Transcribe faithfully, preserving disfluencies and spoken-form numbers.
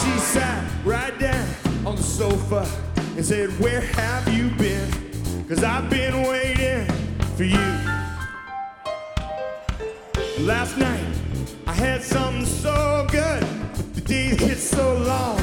She sat right down on the sofa and said, where have you been? 'Cause I've been waiting for you. Last night I had something so good, but the day hit so long.